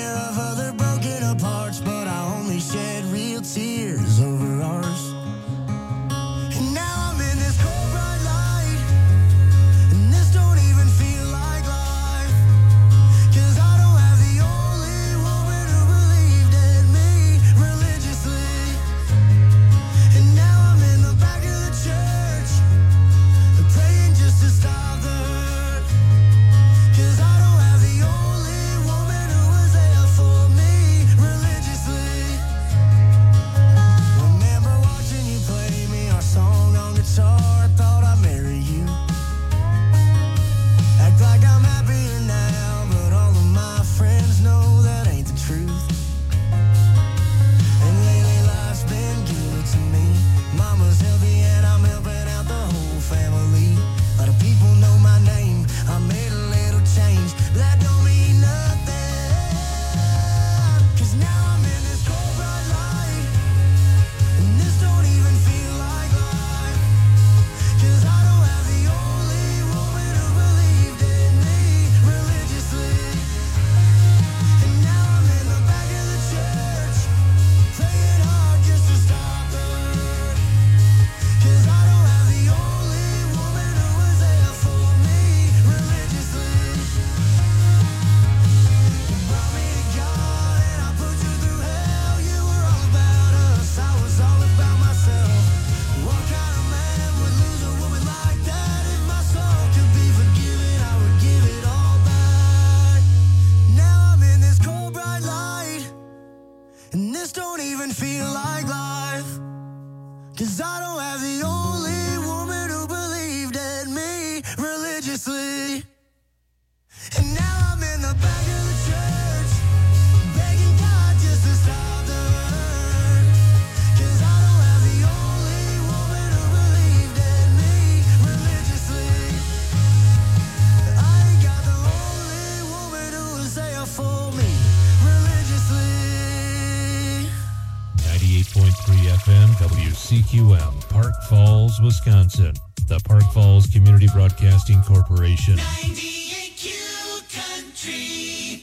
aware of other broken hearts, but I only shed real tears over ours. And now I'm in this cold bright light, and this don't even feel like life, 'cause I don't have the only woman who believed in me religiously. And now I'm in the back of the church, praying just to stop the hurt, 'cause I don't have the only woman who was there for me religiously. Remember watching you play me our song on guitar, I thought I'd marry you. Act like I'm happier now, but all of my friends know that ain't the truth. And lately life's been good to me. Mama's healthy and I'm helping out the whole family. A lot of people know my name, I made a little change, but that don't mean nothing, 'cause now I'm in this cold bright light, and this don't even feel like life, 'cause I don't have the only woman who believed in me religiously. And now I'm in the back of the church, praying hard just to stop the hurt, 'cause I don't have the only woman who was there for me religiously. You brought me to God and I put you through hell. You were all about us, I was all about myself. What kind of man would lose a woman like that? If my soul could be forgiven, I would give it all back. Now I'm in this cold bright light, and this don't even feel like life, 'cause I don't have the only woman who believed in me religiously. And now I'm in the back of the church, begging God just to stop the hurt, 'cause I don't have the only woman who believed in me religiously. I ain't got the only woman who was there for me religiously. 98.3 FM WCQM, Park Falls, Wisconsin. The Park Falls Community Broadcasting Corporation. 98Q Country.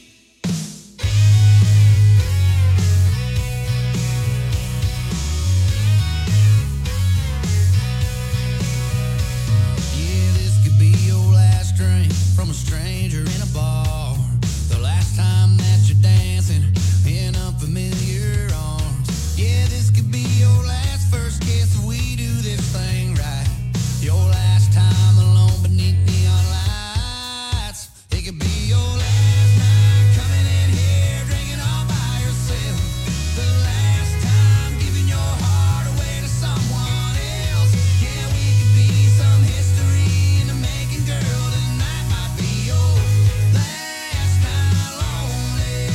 Yeah, this could be your last drink from a stranger in a bar. The last time that you're dancing in unfamiliar arms. Yeah, this could be your last first kiss if we do this thing right. Your last time alone beneath neon lights. It could be your last night coming in here drinking all by yourself. The last time giving your heart away to someone else. Yeah, we could be some history in the making, girl. Tonight might be your last night lonely.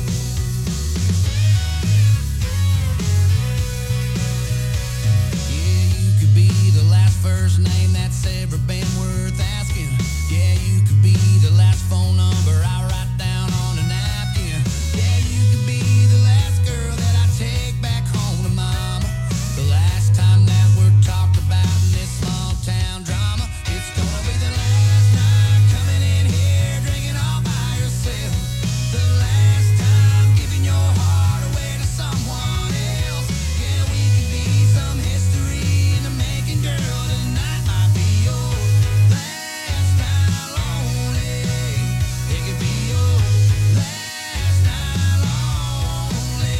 Yeah, you could be the last first name that's ever been worth asking. Yeah, you could be the last phone number I write down on a napkin. Yeah, you could be the last girl that I take back home to mama. The last time that we're talked about in this small town drama. It's gonna be the last night coming in here drinking all by yourself. The last time giving your heart away to someone else. Yeah, we could be some history in the making, girl. Tonight might be your last night lonely. It could be your last night lonely.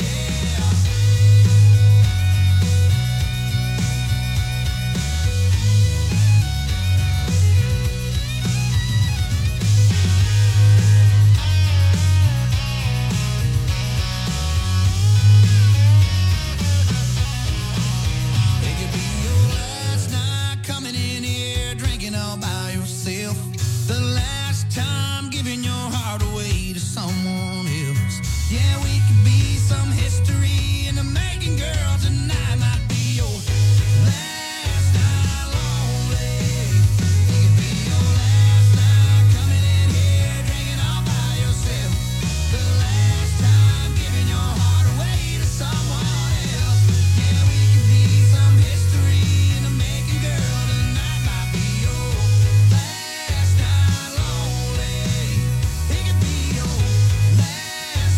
It could be your last night coming in here drinking all by yourself. The last time giving your heart away to someone else. Yeah, we could be some history in the making, girl. Tonight might be your last night lonely. It could be your last night coming in here drinking all by yourself. The last time giving your heart away to someone else. Yeah, we could be some history in the making, girl. Tonight might be your last night lonely. It could be your last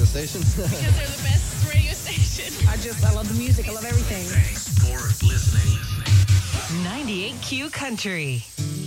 station? Because they're the best radio station. I love the music. I love everything. Thanks for listening. 98Q Country.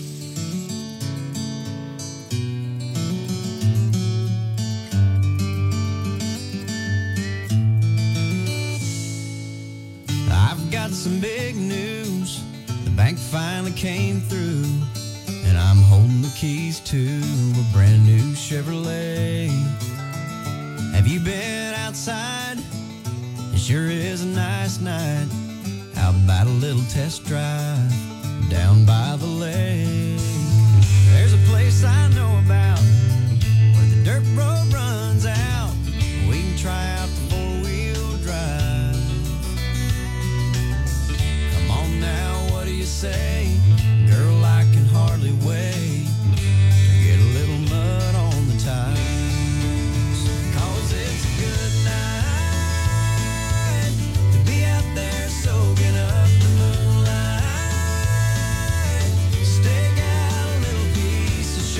I've got some big news. The bank finally came through, and I'm holding the keys to a brand new Chevrolet. Have you been outside? It sure is a nice night. How about a little test drive down by the lake? There's a place I know about where the dirt road runs out. We can try out the four-wheel drive. Come on now, what do you say? Girl, I can hardly wait to get a little mud on the tires. 'Cause it's a good night to be out there soaking up the moonlight. Stake out a little piece of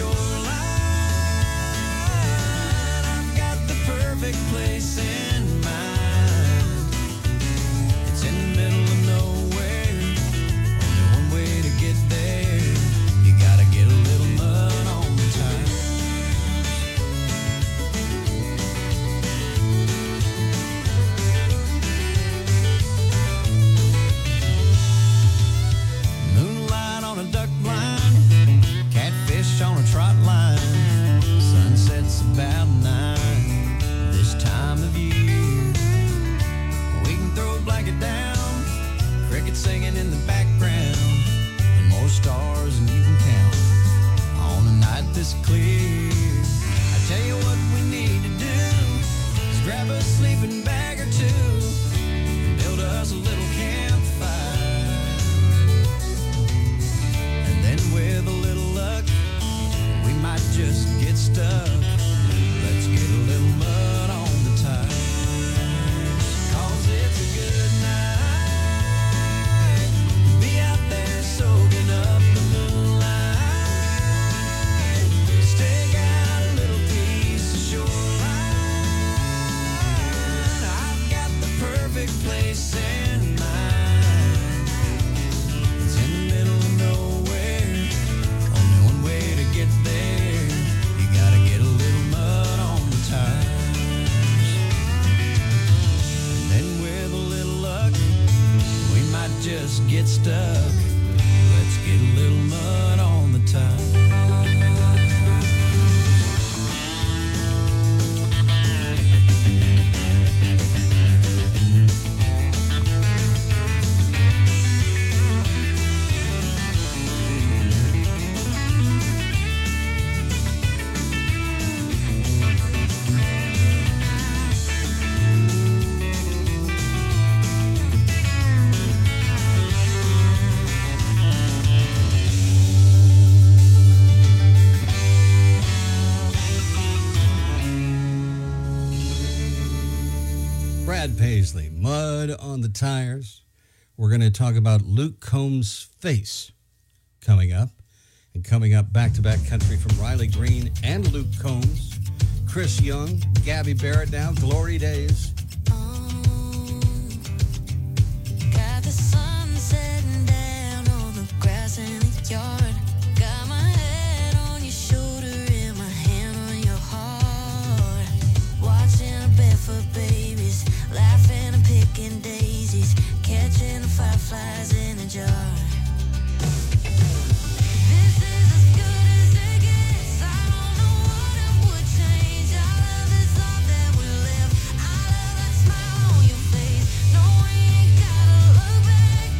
shoreline. I've got the perfect place in mind. It's in the middle of nowhere. Only one way to get there. You gotta get a little mud on the tires. Moonlight on a duck blind, catfish on a trot line. Sunset's about 9 this time of year. We can throw a blanket down, crickets singing in the background, and more stars than you can count on a night this clear. I tell you what we need to do is grab a sleeping bag or two and build us a little campfire. And then with a little luck, we might just get stuck. Let's get a little mud on the tires. 'Cause it's a good night to be out there soaking up the moonlight. Stake out a little piece of shoreline. I've got the perfect place in mind. It's in the middle of nowhere. Only one way to get there. You gotta get a little mud on the tires. And then with a little luck, we might just get stuck. Let's get a little mud on the tires. Brad Paisley, Mud on the Tires. We're going to talk about Luke Combs' Face coming up. And coming up, back-to-back country from Riley Green and Luke Combs. Chris Young, Gabby Barrett now, Glory Days. Got the sun setting down on the grass in the yard. Got my head on your shoulder and my hand on your heart. Watching barefoot babies, laughing and picking daisies, catching the fireflies in a jar. This is as good as it gets. I don't know what I would change. I love this life that we live. I love that smile on your face. No, we ain't gotta look back.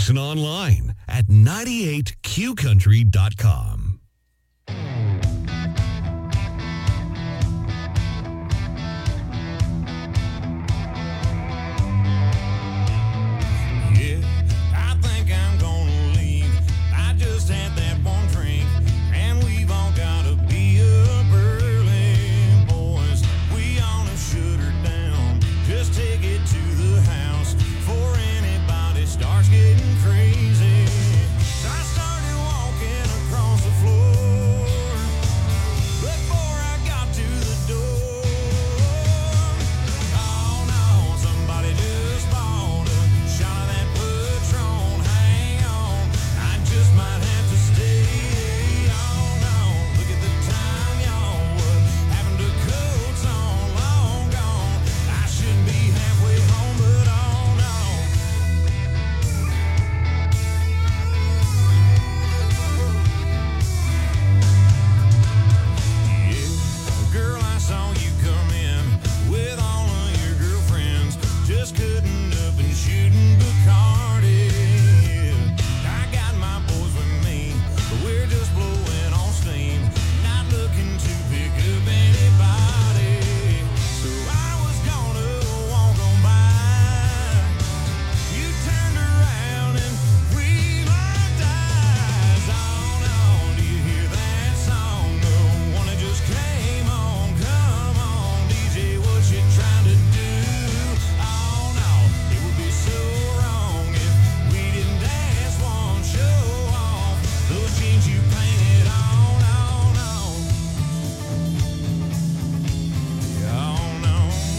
Listen online at 98qcountry.com. Yeah, I think I'm gonna leave. I just had that one drink, and we've all gotta be up early, boys. We ought to shut her down. Just take it to the house before anybody starts getting crazy. So I started walking across the floor before I got to the door. Oh no, somebody just bought a shot of that Patron. Hang on, I just might have to stay. Oh no, look at the time, y'all. What happened to coats on? Long gone. I should be halfway home, but oh no. Yeah, girl, I saw you come in with all of your girlfriends, just cutting up and shooting Bacardi. I got my boys with me, but we're just blowing on steam, not looking to pick up anybody. So I was gonna walk on by. You turned around and we locked eyes. Oh no, do you hear that song? The one that just came on. Come on, DJ, what you trying to do? Oh no, it would be so wrong if we didn't dance one. Show off those jeans you painted on. Oh no, oh no.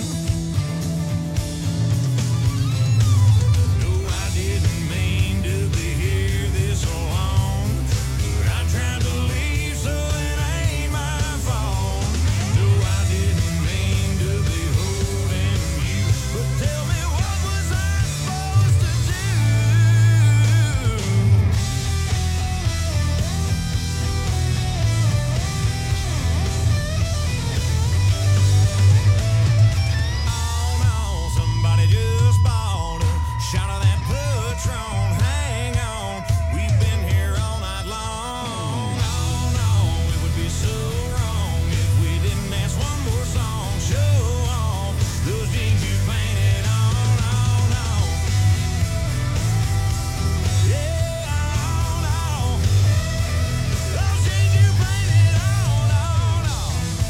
No, I didn't mean to be here this long, but I tried to leave, so it ain't my fault. No, I didn't mean to be holding you, but tell me, what was I supposed to do? Oh no, somebody just bought a shot of that Patron. Hang on, we've been here all night long. Oh no, it would be so wrong if we didn't dance one more song. Show off those jeans you painted on. Oh no, yeah, oh no, those jeans you painted on. Oh no.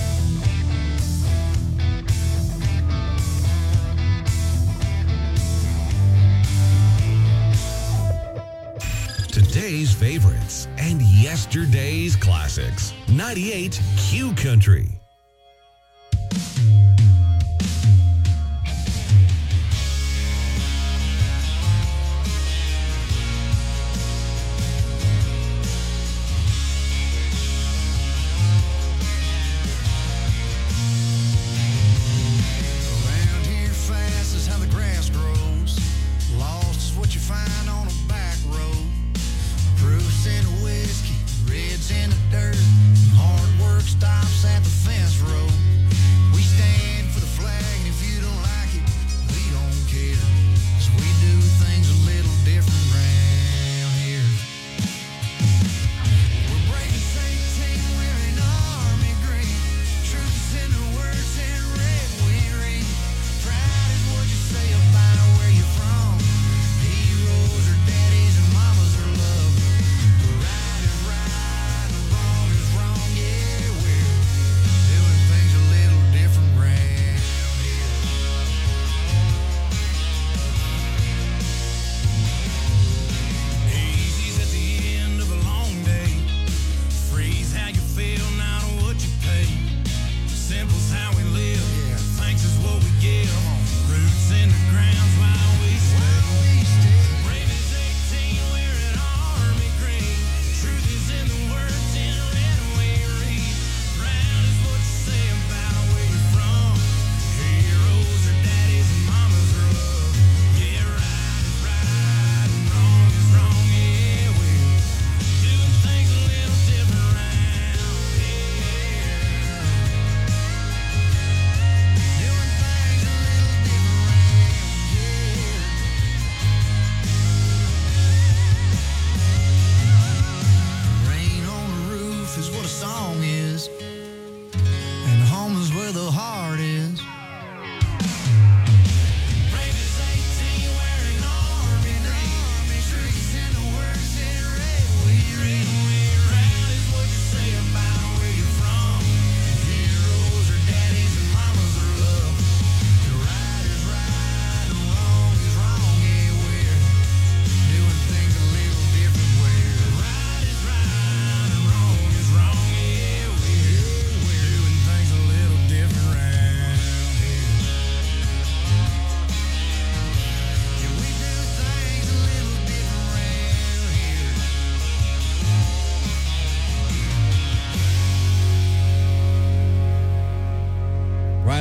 Today's favorites and yesterday's classics. 98 Q Country. Around here fast is how the grass grows. Lost is what you find on a back road. Proofs in the whiskey, reds in the dirt. Hard work stops at the fence road. We stand for the flag, and if you don't like it, we don't care. 'Cause we do things a little different round here. We're breaking 18, wearing army green. Truth is in the words in red we read. Pride is what you say about where you're from. Heroes are daddies and mamas are love. Right is right and wrong is wrong. Yeah, we're doing things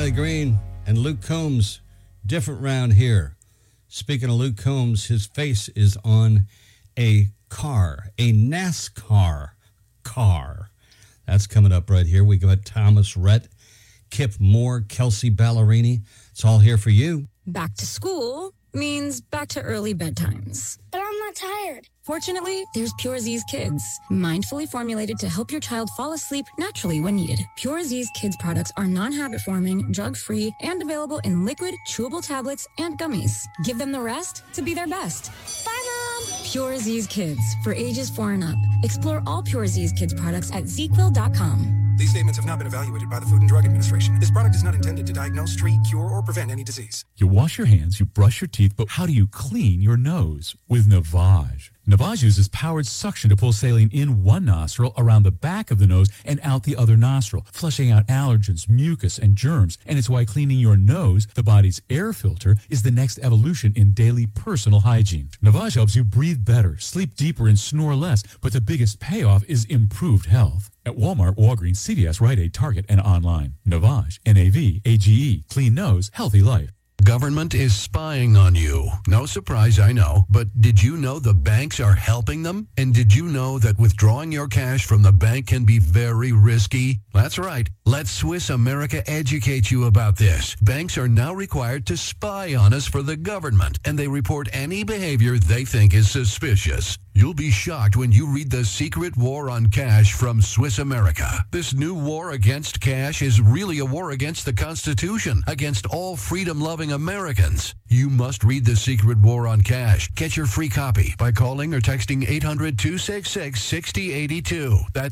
Riley Green and Luke Combs. Different round here. Speaking of Luke Combs, his face is on a car, a NASCAR car. That's coming up right here. We got Thomas Rhett, Kip Moore, Kelsey Ballerini. It's all here for you. Back to school means back to early bedtimes. But I'm not tired. Fortunately, there's Pure Z's Kids, mindfully formulated to help your child fall asleep naturally when needed. Pure Z's Kids products are non-habit forming, drug-free, and available in liquid, chewable tablets and gummies. Give them the rest to be their best. Bye, Mom. Pure Z's Kids, for ages 4 and up. Explore all Pure Z's Kids products at ZQuil.com. These statements have not been evaluated by the Food and Drug Administration. This product is not intended to diagnose, treat, cure, or prevent any disease. You wash your hands, you brush your teeth, but how do you clean your nose? With Navage. Navage uses powered suction to pull saline in one nostril, around the back of the nose, and out the other nostril, flushing out allergens, mucus, and germs. And it's why cleaning your nose, the body's air filter, is the next evolution in daily personal hygiene. Navage helps you breathe better, sleep deeper, and snore less, but the biggest payoff is improved health. At Walmart, Walgreens, CVS, Rite Aid, Target, and online. Navage, N-A-V-A-G-E. Clean nose, healthy life. Government is spying on you. No surprise, I know. But did you know the banks are helping them? And did you know that withdrawing your cash from the bank can be very risky? That's right. Let Swiss America educate you about this. Banks are now required to spy on us for the government, and they report any behavior they think is suspicious. You'll be shocked when you read The Secret War on Cash from Swiss America. This new war against cash is really a war against the Constitution, against all freedom-loving Americans. You must read The Secret War on Cash. Get your free copy by calling or texting 800-266-6082. That's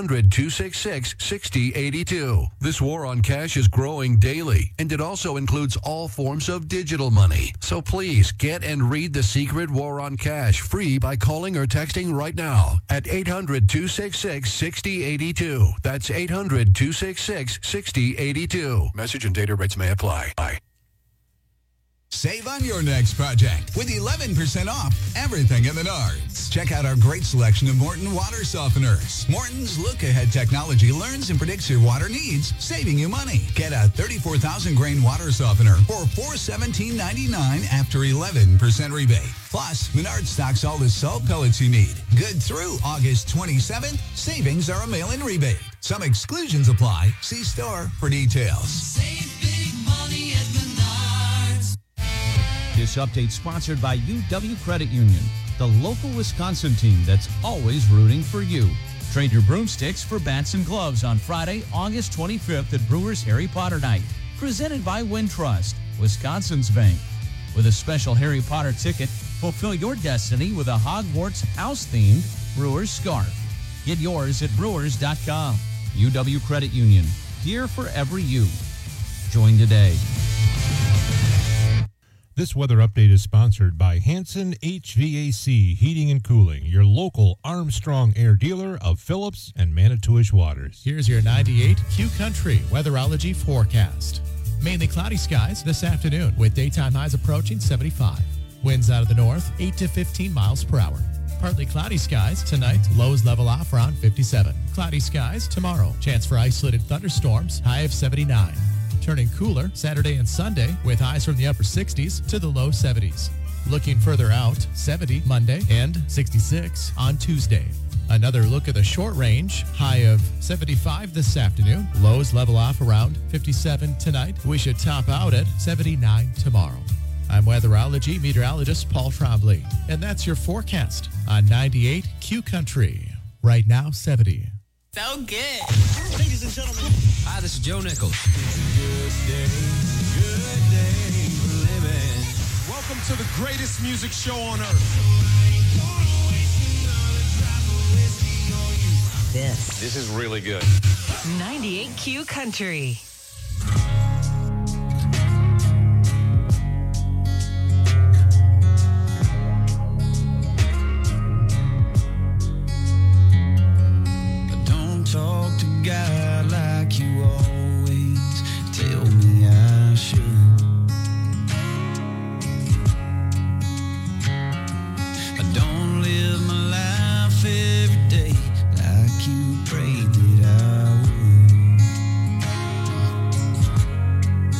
800-266-6082. This war on cash is growing daily, and it also includes all forms of digital money. So please get and read The Secret War on Cash free by calling or texting right now at 800-266-6082. That's 800-266-6082. Message and data rates may apply. Bye. Save on your next project with 11% off everything in Menards. Check out our great selection of Morton water softeners. Morton's look-ahead technology learns and predicts your water needs, saving you money. Get a 34,000 grain water softener for $417.99 after 11% rebate. Plus, Menards stocks all the salt pellets you need. Good through August 27th. Savings are a mail-in rebate. Some exclusions apply. See store for details. Save big money at Menards. This update sponsored by UW Credit Union, the local Wisconsin team that's always rooting for you. Trade your broomsticks for bats and gloves on Friday, August 25th at Brewers Harry Potter Night. Presented by Wintrust, Wisconsin's bank. With a special Harry Potter ticket, fulfill your destiny with a Hogwarts house-themed Brewers scarf. Get yours at brewers.com. UW Credit Union, here for every you. Join today. This weather update is sponsored by Hanson HVAC Heating and Cooling, your local Armstrong Air dealer of Phillips and Manitowish Waters. Here's your 98 Q Country weatherology forecast. Mainly cloudy skies this afternoon with daytime highs approaching 75. Winds out of the north 8 to 15 miles per hour. Partly cloudy skies tonight, lows level off around 57. Cloudy skies tomorrow, chance for isolated thunderstorms, high of 79. Turning cooler Saturday and Sunday with highs from the upper 60s to the low 70s. Looking further out, 70 Monday and 66 on Tuesday. Another look at the short range, high of 75 this afternoon. Lows level off around 57 tonight. We should top out at 79 tomorrow. I'm weatherology meteorologist Paul Trombley, and that's your forecast on 98 Q Country. Right now, 70. So good. Ladies and gentlemen. Hi, this is Joe Nichols. Good day living. Welcome to the greatest music show on earth. This is really good. 98Q Country. Talk to God like you always tell me I should. I don't live my life every day like you prayed that I would.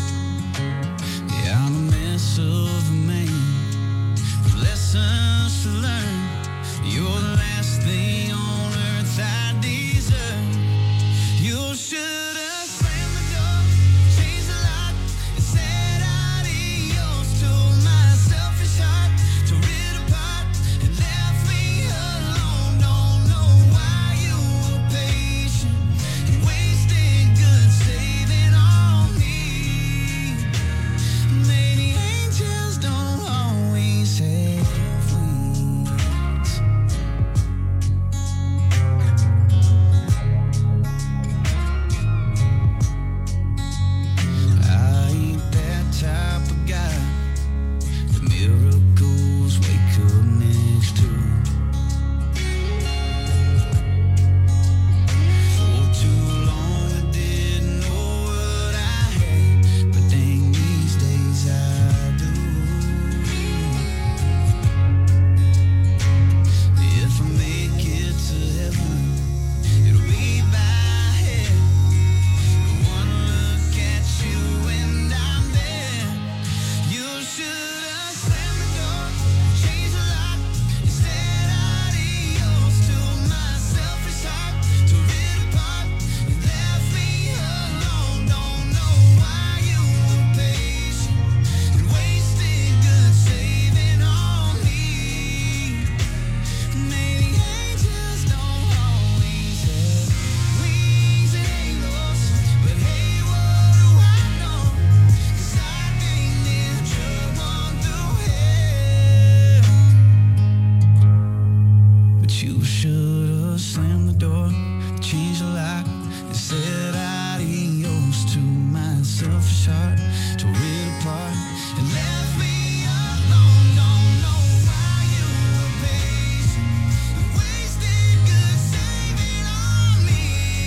should've slammed the door, changed the lock, and said adios to my selfish heart. Tore it apart and left me alone. Don't know why you were patient and wasted good saving on me.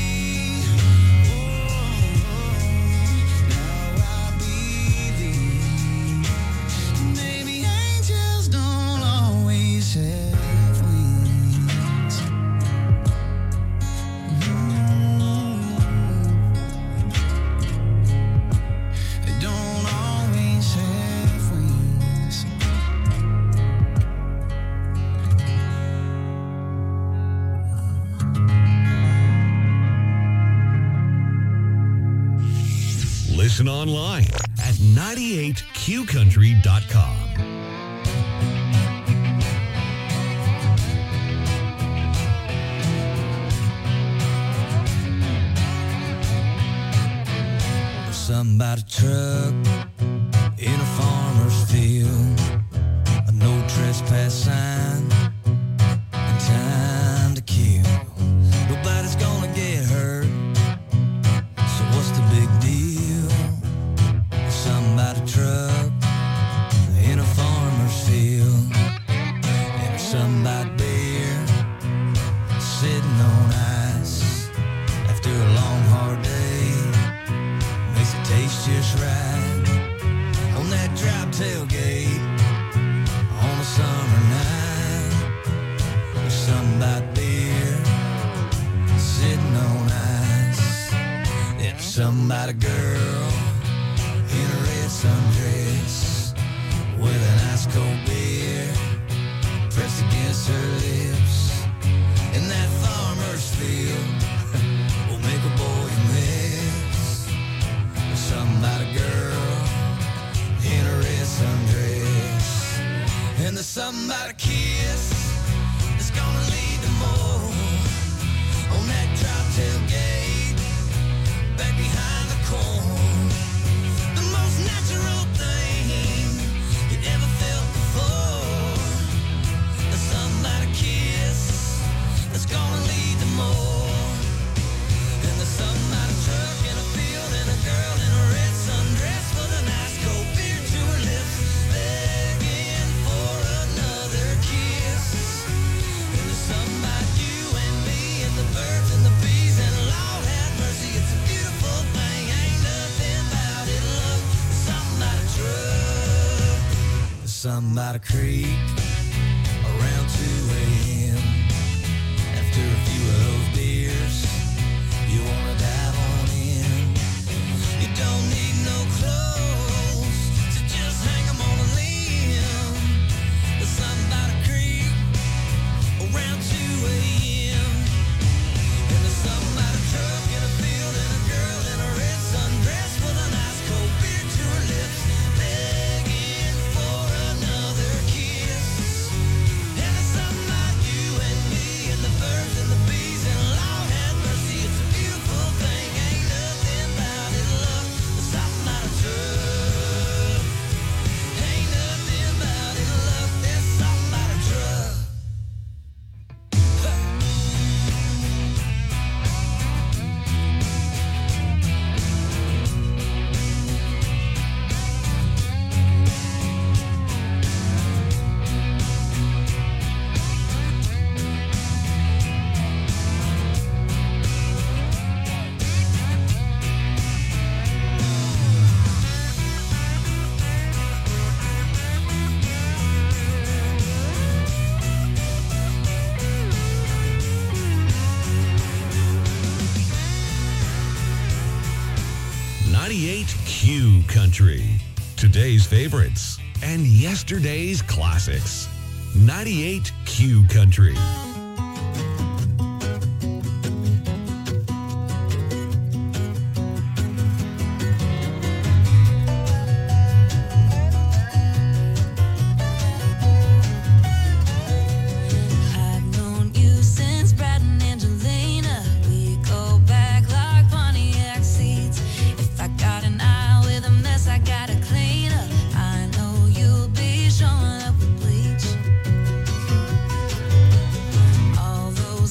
Now I believe maybe angels don't always have wings. They don't always have wings. Listen online at 98qcountry.com. Somebody truck in a farmer's field, a no trespass sign, and time to kill. Nobody's gonna get hurt, so what's the big deal? Somebody truck in a farmer's field, and a somebody beer sitting on ice after a long hard day. Makes it taste just right on that drop tailgate on a summer night. There's somebody beer sitting on ice, and somebody girl in a red sundress with an ice cold beer pressed against her lips. In that farmer's field will make a boy miss. Somebody girl in a red sundress, and there's somebody kiss that's gonna lead to more on that drop tailgate back behind the corn. The most natural thing you ever felt before. There's somebody kiss that's gonna lead to more, and there's somebody truck in a field and a girl in a red sundress with an ice cold beer to her lips, begging for another kiss. And there's somebody you and me and the birds and the bees, and Lord have mercy, it's a beautiful thing. Ain't nothing about it, love. Somebody truck, somebody creep around 2 a.m. After a few of those beers, you wanna dive on in. You don't need no clothes to just hang 'em on a limb. But somebody creep around 2 a.m. And there's somebody truck in a field and a girl in a red sundress with an ice cold beer to her lips, begging for another kiss. And there's somebody you and me and the birds and the bees, and Lord have mercy, it's a beautiful thing. Ain't nothing about it, love. There's somebody truck. Ain't nothing about it, love. There's somebody truck. 98Q Country. Today's favorites and yesterday's classics. 98Q Country. I've known you since Brad and Angelina. We go back like Pontiac seats. If I got an eye with a mess, I gotta clean up. I know you'll be showing up with bleach.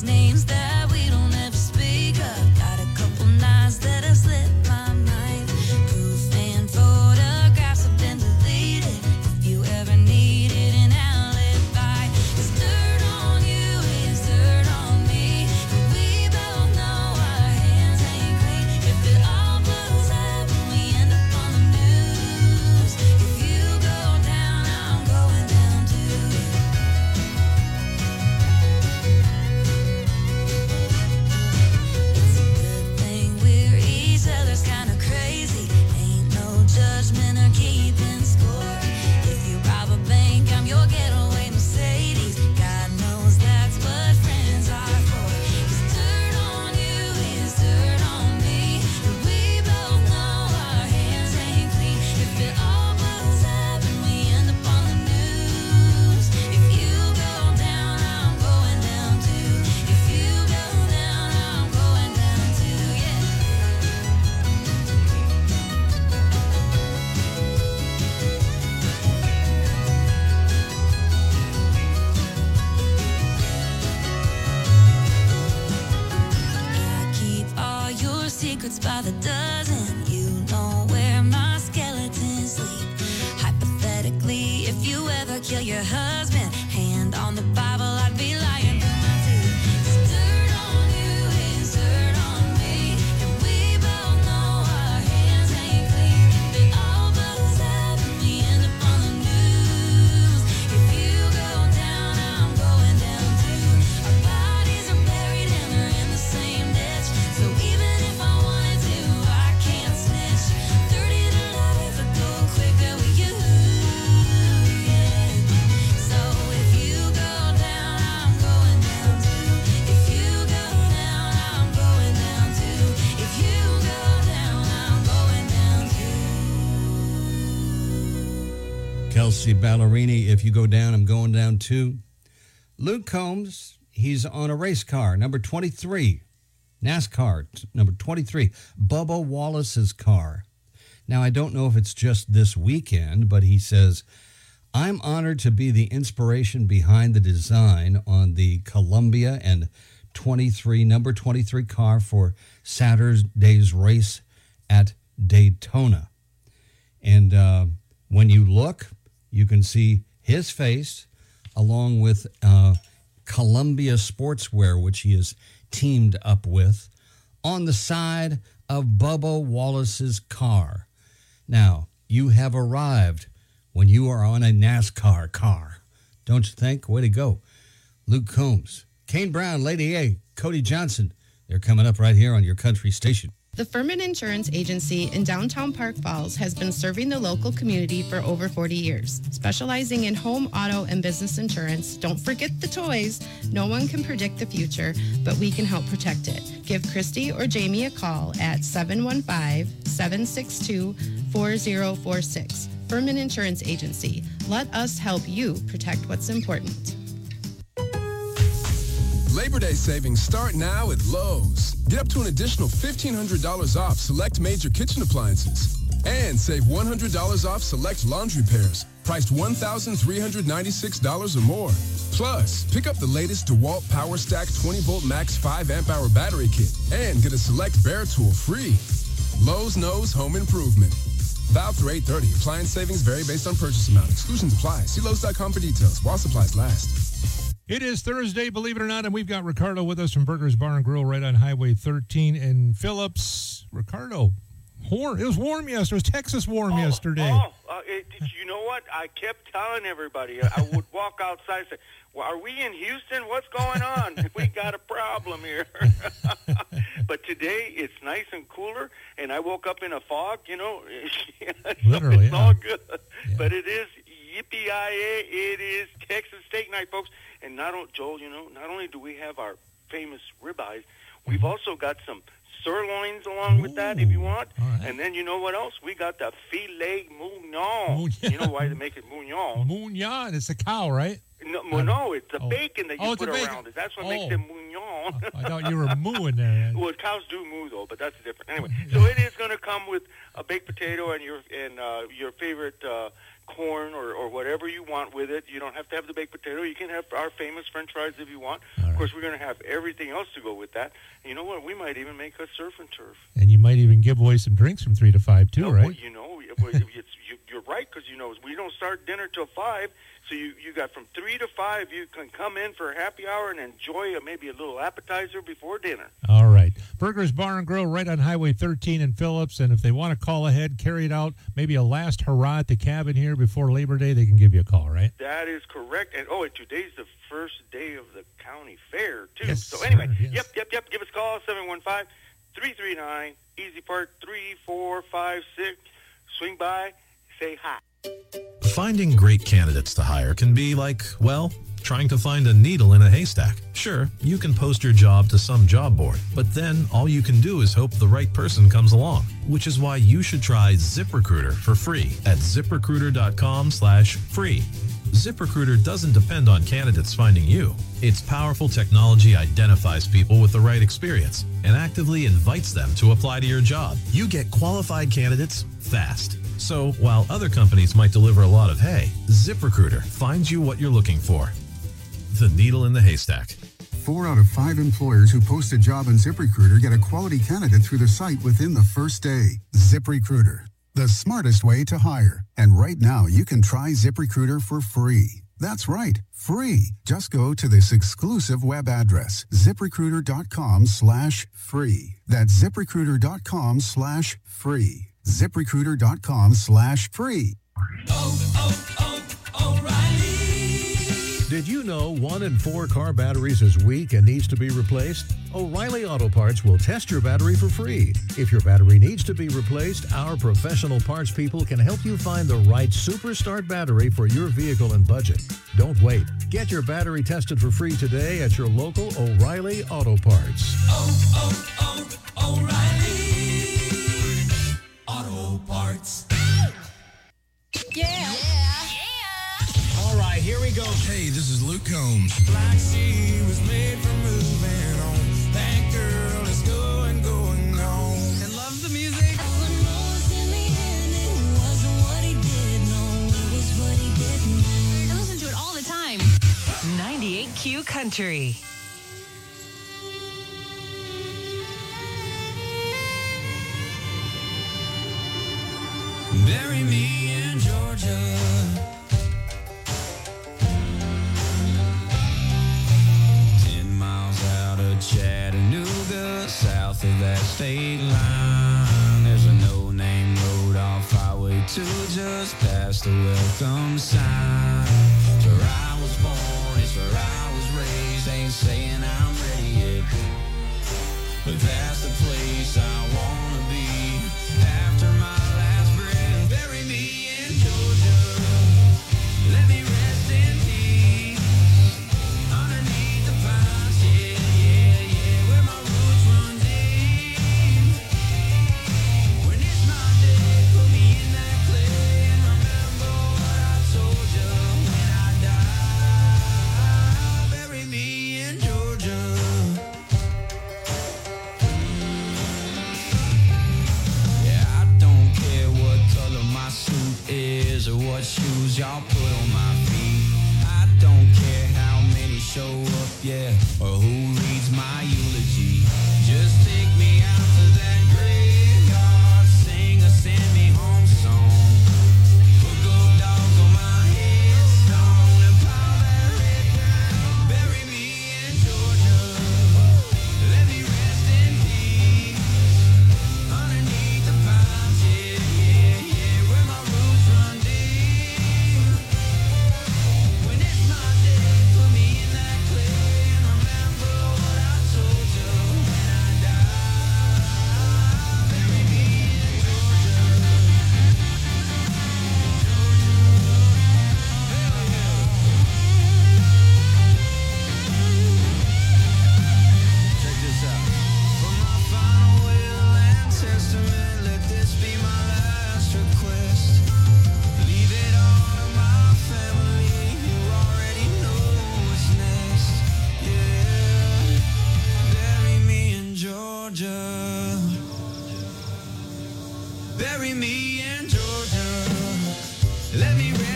names that we don't ever speak of. Got a couple nights that have slipped my mind. Proof and photographs have been deleted. If you ever needed an alibi, it's dirt on you, it's dirt on me. And we both know our hands ain't clean. If it all blows up and we end up on the news, if you go down, I'm going down too. It's a good thing we're each other's kind of crazy. Ain't no judgment or keeping score. If you rob a bank, I'm your getaway Mercedes. God knows that's what friends are for. It's dirt on you, it's dirt on me. And we both know our hands ain't clean. If it all blows up and we end up on the news, if you go down, I'm going down too. If you go down, I'm going down too, yeah. I keep all your secrets by the dozen. You know where my skeletons sleep. Hypothetically, if you ever kill your husband, hand on the Bible, I'd be lying through my teeth. It's dirt on you, it's dirt on me. And we both know our hands ain't clean. If it all blows up and we end up on the news, if you go down, I'm going down too. Our bodies are buried and they're in the same ditch. So even if I wanted to, I can't snitch. 30 to life would go quicker with you, yeah. So if you go down, I'm going down too. If you go down, I'm going down too. If you go down, I'm going down too. Kelsey Ballerini, if you go down, I'm going down too. Luke Combs, he's on a race car, number 23. NASCAR, number 23. Bubba Wallace's car. Now, I don't know if it's just this weekend, but he says, I'm honored to be the inspiration behind the design on the Columbia and number 23 car for Saturday's race at Daytona. And when you look, you can see his face along with Columbia Sportswear, which he has teamed up with, on the side of Bubba Wallace's car. Now, you have arrived when you are on a NASCAR car. Don't you think? Way to go. Luke Combs, Kane Brown, Lady A, Cody Johnson. They're coming up right here on your country station. The Furman Insurance Agency in downtown Park Falls has been serving the local community for over 40 years. Specializing in home, auto, and business insurance, don't forget the toys. No one can predict the future, but we can help protect it. Give Christy or Jamie a call at 715-762-4046. Furman Insurance Agency. Let us help you protect what's important. Labor Day savings start now at Lowe's. Get up to an additional $1,500 off select major kitchen appliances. And save $100 off select laundry pairs, priced $1,396 or more. Plus, pick up the latest DeWalt PowerStack 20-volt max 5 amp hour battery kit and get a select Bear tool free. Lowe's knows home improvement. Valve through 8/30. Appliance savings vary based on purchase amount. Exclusions apply. See Lowe's.com for details. While supplies last. It is Thursday, believe it or not, and we've got Ricardo with us from Burgers Bar and Grill right on Highway 13 in Phillips. Ricardo, it was warm yesterday. It was Texas warm yesterday. You know what? I kept telling everybody. I would walk outside and say, well, are we in Houston? What's going on? We got a problem here. But today it's nice and cooler, and I woke up in a fog, Literally, it's all good. Yeah. But it is yippee-yi-yay. It is Texas Steak Night, folks. And not only do we have our famous ribeyes, we've also got some sirloins along with that if you want. Right. And then you know what else? We got the filet mignon. You know why they make it mignon? Mignon, it's a cow, right? No, it's the bacon that you put around it. That's what makes it mignon. I thought you were mooing there. Well, cows do moo though, but that's different. Anyway, so it is going to come with a baked potato and your favorite corn or whatever you want with it. You don't have to have the baked potato. You can have our famous French fries if you want. Of course, we're going to have everything else to go with that. And you know what? We might even make a surf and turf. And you might even give away some drinks from 3 to 5 too, right? Well, you know, you're right, because, you know, we don't start dinner till 5. So you got from 3 to 5, you can come in for a happy hour and enjoy maybe a little appetizer before dinner. All right. Burgers Bar and Grill right on Highway 13 in Phillips. And if they want to call ahead, carry it out, maybe a last hurrah at the cabin here before Labor Day, they can give you a call, right? That is correct. And, and today's the first day of the county fair, too. Yes, So anyway, sir, yes. Yep. Give us a call, 715-339, Easy Part 3456. Swing by, say hi. Finding great candidates to hire can be like, well, trying to find a needle in a haystack. Sure, you can post your job to some job board, but then all you can do is hope the right person comes along, which is why you should try ZipRecruiter for free at ZipRecruiter.com/free. ZipRecruiter doesn't depend on candidates finding you. Its powerful technology identifies people with the right experience and actively invites them to apply to your job. You get qualified candidates fast. So while other companies might deliver a lot of hay, ZipRecruiter finds you what you're looking for. The needle in the haystack. 4 out of 5 employers who post a job on ZipRecruiter get a quality candidate through the site within the first day. ZipRecruiter, the smartest way to hire. And right now, you can try ZipRecruiter for free. That's right, free. Just go to this exclusive web address, ZipRecruiter.com/free. That's ZipRecruiter.com/free. ZipRecruiter.com/free. Did you know 1 in 4 car batteries is weak and needs to be replaced? O'Reilly Auto Parts will test your battery for free. If your battery needs to be replaced, our professional parts people can help you find the right Super Start battery for your vehicle and budget. Don't wait. Get your battery tested for free today at your local O'Reilly Auto Parts. Auto Parts. Yeah. All right, here we go. Hey, this is Luke Combs. Like she was made for moving on. That girl is going on. And love the music. I listen to it all the time. 98Q Country. Bury me in Georgia. 10 miles out of Chattanooga, south of that state line. There's a no-name road off Highway 2, just past the welcome sign. It's where I was born, it's where I was raised. Ain't saying I'm ready yet, but that's the place I wanna be. After my last breath, bury me in Georgia. Let me rest in peace underneath the pines, yeah, where my roots run deep. When it's my day, put me in that clay and remember what I told you when I die. Bury me in Georgia. Yeah, I don't care what color my suit is or what shoes y'all put on my feet. I don't care how many show up, yeah, or who reads my eulogy. Just take me out to that graveyard, sing a send me home song. Put gold dogs on my headstone and pile that red dirt. Bury me in Georgia. Let me rest in peace underneath the pines, yeah, where my roots run deep. When it's my day, put me in that clay and remember what I told you when I die. Bury me in Georgia. Check this out. For my final will and testament, let this be my last request. Leave it all to my family, you already know what's next. Yeah, bury me in Georgia. Bury me in Georgia. Let me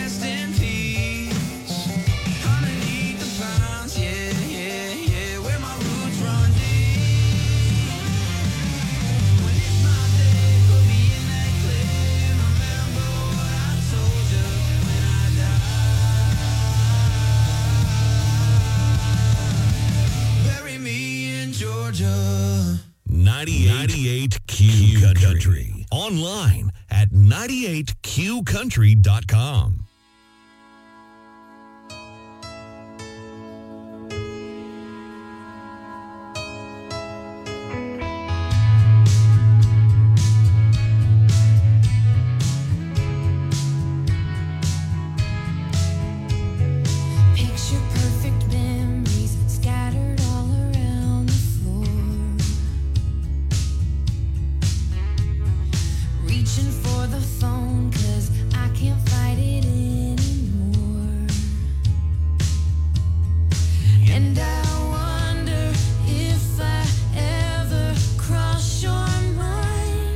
Georgia. 98Q Country. Online at 98QCountry.com. Picture perfect memories scattered all around the floor. Reaching for the phone 'cause I can't fight it anymore. And I wonder if I ever cross your mind.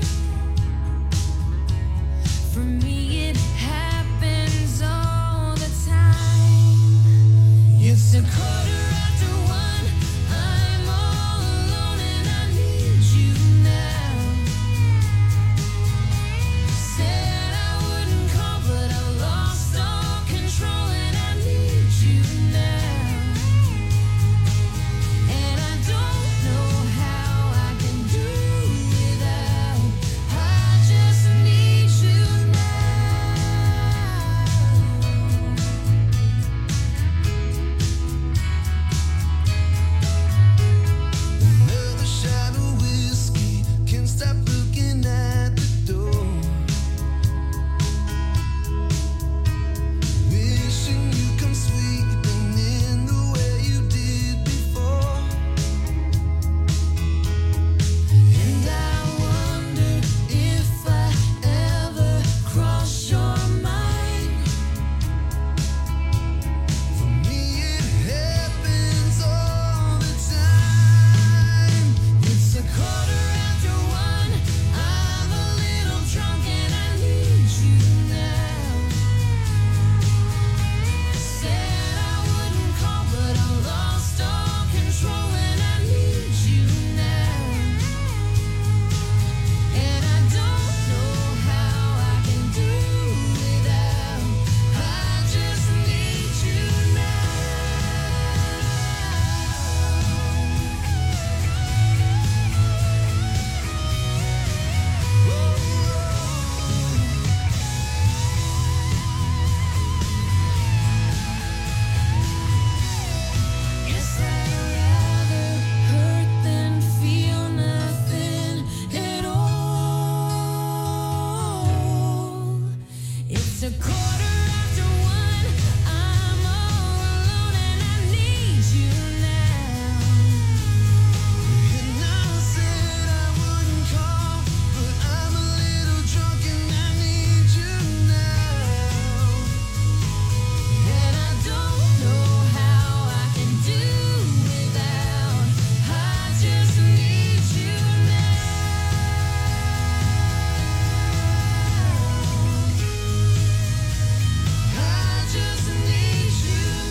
For me it happens all the time. It's a quarter after one. I'm all alone and I need you now. Said I wouldn't call, but I lost all control and I need you now. And I don't know how I can do without. I just need you Another shot of whiskey, can't stop looking at the door. Wishing you come sweeping in the way you did before. And I wonder if I ever cross your mind. For me it happens all the time. It's a quarter after one. I'm a little drunk and I need you now. Said I wouldn't call, but I lost all control and I need you now. And I don't know how I can do without. I just need you now. Guess I'd rather hurt than feel nothing at all. It's a quarter after one. I'm all alone and I need you now. And I said I wouldn't call, but I'm a little drunk and I need you now. And I don't know how I can do without. I just need you now. I just need you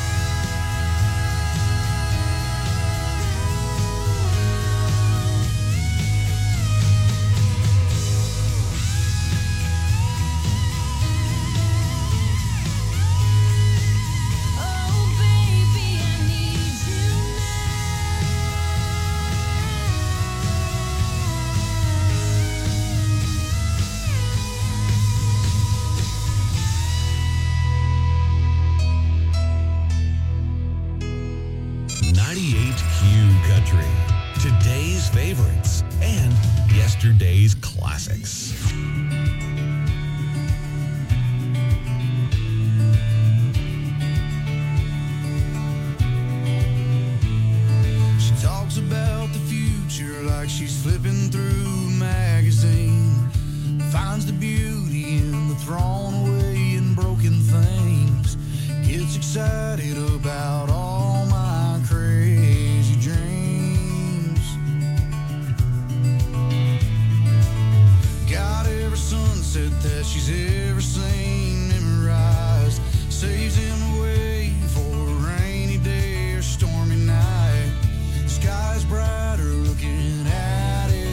now. Oh baby, I need you now. 98Q Country. Today's favorites and yesterday's classics. She talks about the future like she's flipping through a magazine. Finds the beauty in the thrown away and broken things. Gets excited about all my crazy dreams. Got every sunset that she's ever seen memorized. Saves him away for a rainy day or stormy night. Sky's brighter looking at it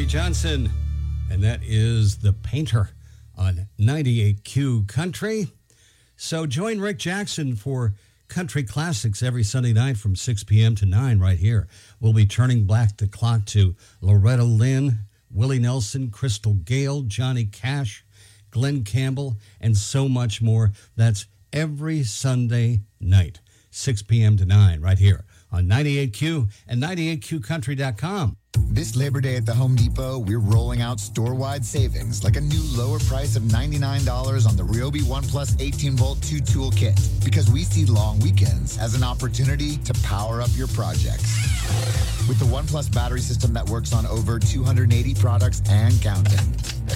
Gary Johnson, and that is The Painter on 98Q Country. So join Rick Jackson for Country Classics every Sunday night from 6 p.m. to 9 right here. We'll be turning back the clock to Loretta Lynn, Willie Nelson, Crystal Gale, Johnny Cash, Glenn Campbell, and so much more. That's every Sunday night, 6 p.m. to 9 right here on 98Q and 98QCountry.com. This Labor Day at the Home Depot, we're rolling out store-wide savings, like a new lower price of $99 on the Ryobi One Plus 18-volt 2-tool kit, because we see long weekends as an opportunity to power up your projects. With the One Plus battery system that works on over 280 products and counting.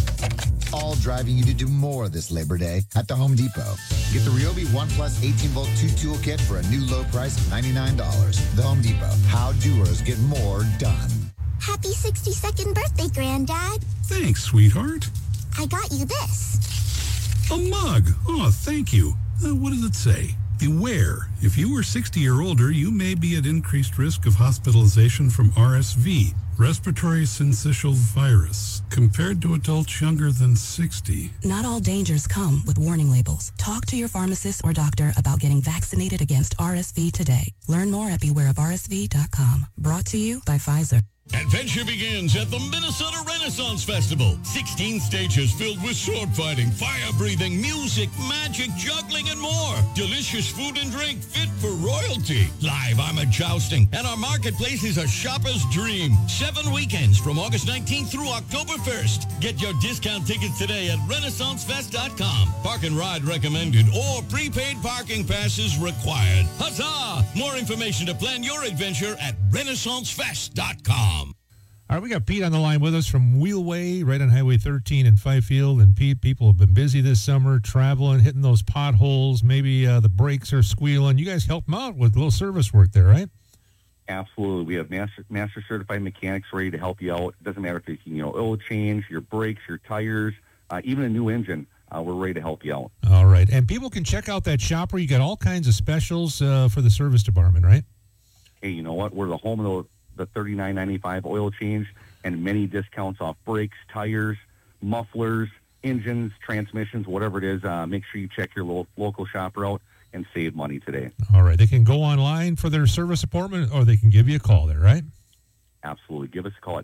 All driving you to do more this Labor Day at the Home Depot. Get the Ryobi One Plus 18-volt 2-tool kit for a new low price of $99. The Home Depot. How doers get more done. Happy 62nd birthday, Granddad. Thanks, sweetheart. I got you this. A mug. Oh, thank you. What does it say? Beware. If you are 60 or older, you may be at increased risk of hospitalization from RSV, respiratory syncytial virus, compared to adults younger than 60. Not all dangers come with warning labels. Talk to your pharmacist or doctor about getting vaccinated against RSV today. Learn more at bewareofrsv.com. Brought to you by Pfizer. Adventure begins at the Minnesota Renaissance Festival. 16 stages filled with sword fighting, fire breathing, music, magic, juggling, and more. Delicious food and drink fit for royalty. Live armored jousting, and our marketplace is a shopper's dream. 7 weekends from August 19th through October 1st. Get your discount tickets today at RenaissanceFest.com. Park and ride recommended or prepaid parking passes required. Huzzah! More information to plan your adventure at RenaissanceFest.com. All right, we got Pete on the line with us from Wheelway, right on Highway 13 in Fifield. And Pete, people have been busy this summer, traveling, hitting those potholes. Maybe the brakes are squealing. You guys help them out with a little service work there, right? Absolutely. We have master certified mechanics ready to help you out. It doesn't matter if it's, oil change, your brakes, your tires, even a new engine. We're ready to help you out. All right. And people can check out that shop where you got all kinds of specials for the service department, right? Hey, you know what? We're the home of the $39.95 oil change and many discounts off brakes, tires, mufflers, engines, transmissions, whatever it is. Make sure you check your local shopper out and save money today. All right. They can go online for their service appointment, or they can give you a call there, right? Absolutely. Give us a call at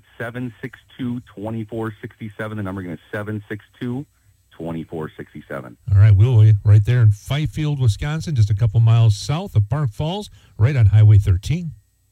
762-2467. The number again is 762-2467. All right. We'll right there in Fifield, Wisconsin, just a couple miles south of Park Falls, right on Highway 13.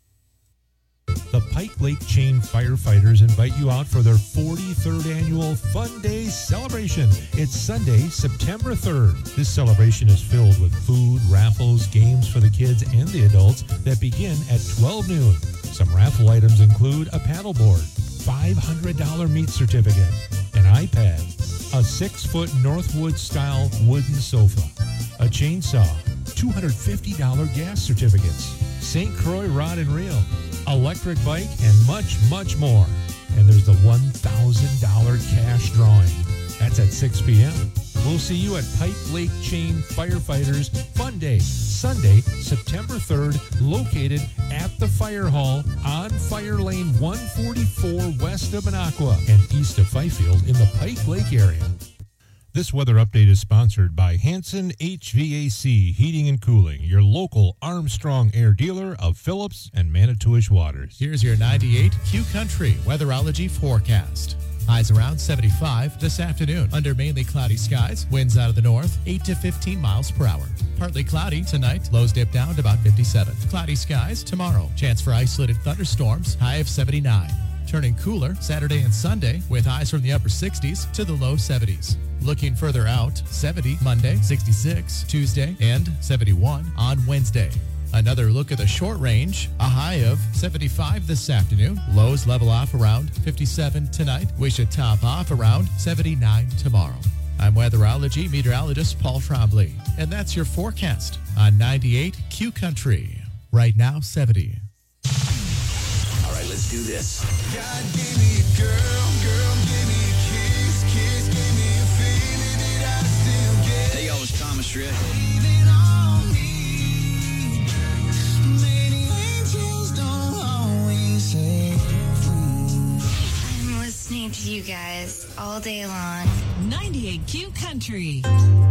The Pike Lake Chain Firefighters invite you out for their 43rd annual Fun Day celebration. It's Sunday, September 3rd. This celebration is filled with food, raffles, games for the kids and the adults that begin at 12 noon. Some raffle items include a paddleboard, $500 meat certificate, an iPad, a 6-foot Northwood-style wooden sofa, a chainsaw, $250 gas certificates, St. Croix rod and reel, electric bike, and much, much more. And there's the $1,000 cash drawing. That's at 6 p.m. We'll see you at Pike Lake Chain Firefighters Fun Day, Sunday, September 3rd, located at the Fire Hall on Fire Lane 144 west of Minocqua and east of Fifield in the Pike Lake area. This weather update is sponsored by Hanson HVAC Heating and Cooling, your local Armstrong Air dealer of Phillips and Manitowish Waters. Here's your 98Q Country weatherology forecast. Highs around 75 this afternoon under mainly cloudy skies. Winds out of the north, 8 to 15 miles per hour. Partly cloudy tonight. Lows dip down to about 57. Cloudy skies tomorrow. Chance for isolated thunderstorms. High of 79. Turning cooler Saturday and Sunday with highs from the upper 60s to the low 70s. Looking further out, 70 Monday, 66 Tuesday, and 71 on Wednesday. Another look at the short range, a high of 75 this afternoon. Lows level off around 57 tonight. We should top off around 79 tomorrow. I'm weatherology meteorologist Paul Trombley, and that's your forecast on 98Q Country. Right now, 70. All right, let's do this. God gave me a girl, girl gave me a kiss, kiss gave me a feeling that I still get. Hey, yo, it's Thomas Shred. Leaving on me. Many angels don't always say. you guys all day long. 98Q Country.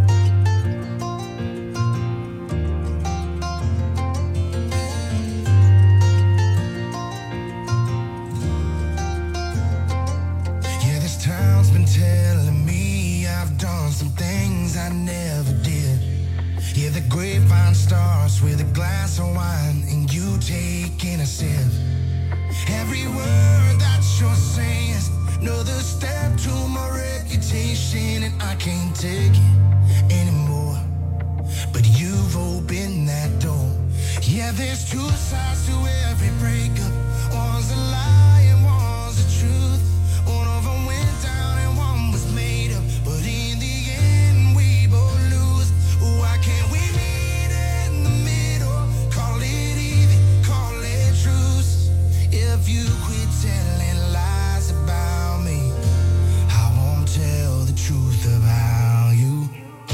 Yeah, this town's been telling me I've done some things I never did. Yeah, the grapevine starts with a glass of wine and you taking a sip. Every word that you're saying is another step to my reputation, and I can't take it anymore. But you've opened that door. Yeah, there's two sides to every breakup. One's a lie and one's the truth. One of them went down and one was made up. But in the end, we both lose. Why can't we meet in the middle? Call it even, call it truce. If you quit telling lies about me, I won't tell the truth about you.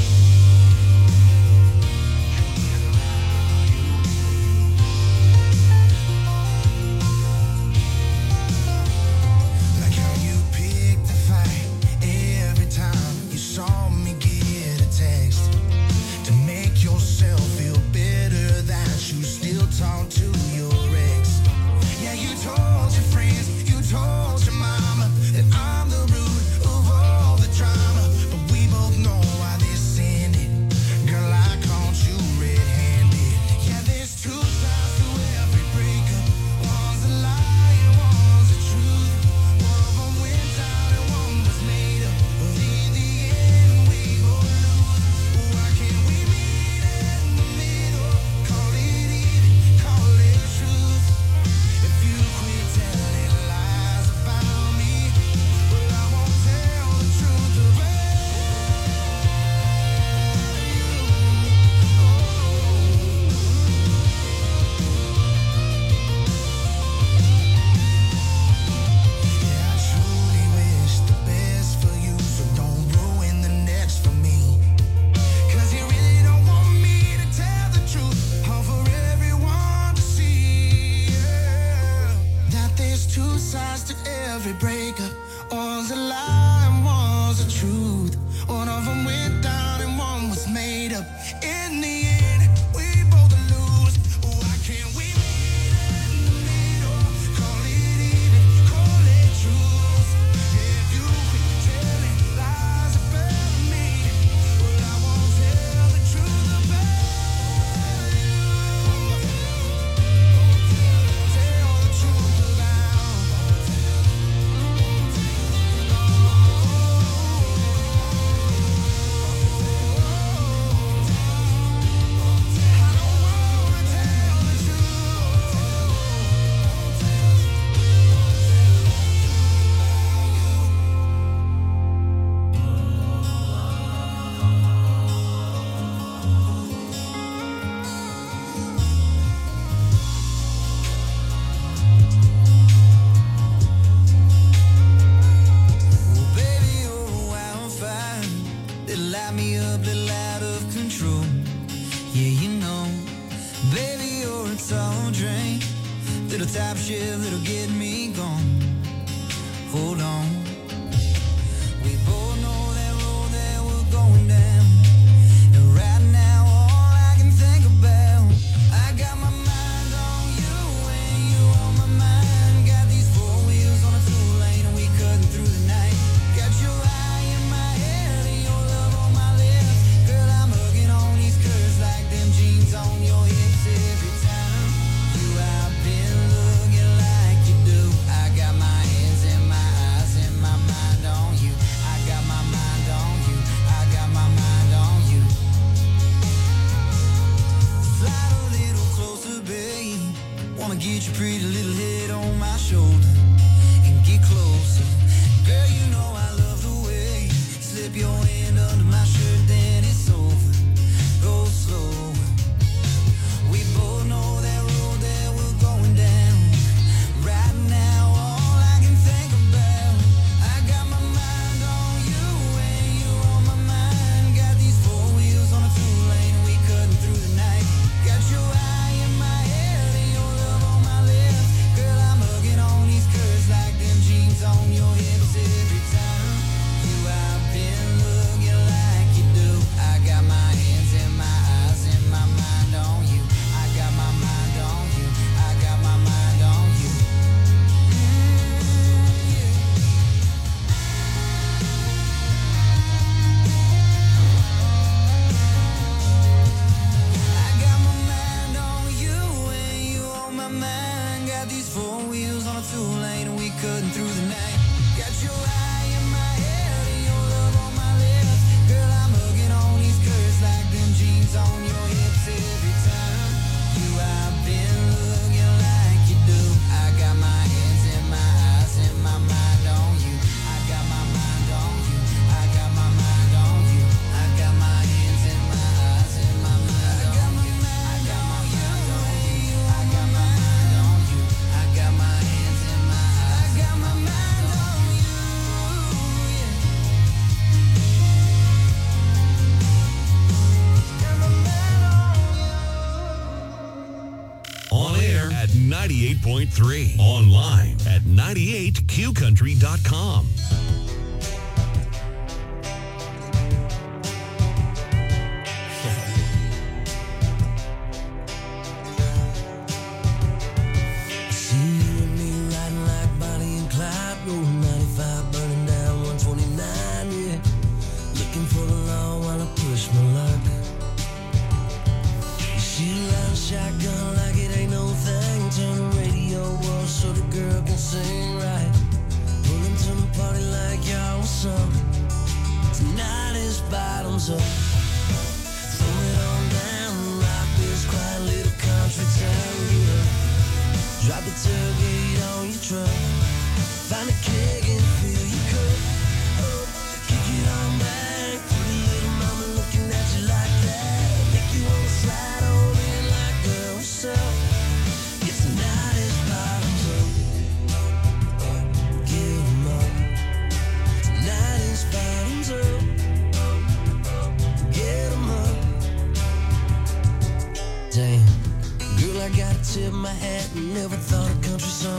Like how you picked the fight every time you saw me get a text to make yourself feel better that you still talk to your ex. Yeah, you told your friends, you told your mama that I'm the root of all the drama. But we both know why this ended. Girl, I caught you red-handed. Yeah, there's two sides to every breakup. One's a lie and one's the truth. One of them went down and one was made up. But in the end, we both lose. Why can't we meet in the middle? Call it even, call it truth. If you quit telling lies about me, well, I won't tell the truth about you. Yeah, I truly wish the best for you, so don't ruin the next for me. 'Cause you really don't want me to tell the truth, or for everyone to see. Yeah. That there's two sides to every breakup. One's a lie and one's the truth. One of them went down and one was made up. In the end, we both lose. Why can't we meet in the middle? Call it even, call it truth. If you quit telling lies about me, well, I won't tell the truth about you. Tell the truth about Oh, baby, you're a wildfire. Little light me up, little out of control. Yeah, you know, baby, you're a tall drink. Little top shift, little get me gone. Hold on. We both know that road that we're going down. And right now, all I can think about, I got my mind on you and you on my mind. Got these four wheels on a two-lane and we cutting through the night. Got your eye in my head and your love on my lips. Girl, I'm hugging on these curves like them jeans on your hips every time you out been looking like you do. I got my hands in my eyes and my mind on you. I got my mind on you. I got my mind on you. Slide a little closer, babe. Wanna get your pretty little head on my shoulder and get closer. Girl, you know I love the way you slip your hand under my shirt, then it's over. Go slow. We both know that road that we're going down. Right now, all I can think about, I got my mind on you and you on my mind. Got these four wheels on a two-lane and we cutting through the night. Got your eye in my head and your love on my lips. 98.3. Online at 98qcountry.com. See you and me riding like Bonnie and Clyde, rolling 95, burning down 129, yeah. Looking for the law while I push my luck. She loud shotgun like it ain't no thing. Turn the radio up so the girl can sing right. Pulling to the party like y'all was up. Tonight is bottoms up. Throw it on down, rock this quiet little country town, yeah. Drop the tailgate on your truck. Find a keg and fill your cup. Kick it on back. Pretty little mama looking at you like that. Make you wanna slide on in like, girl, what's up? Yeah, tonight is bottoms up. Get 'em up. Tonight is bottoms up. Get 'em up. Damn, girl, I gotta tip my hat and never thought a country song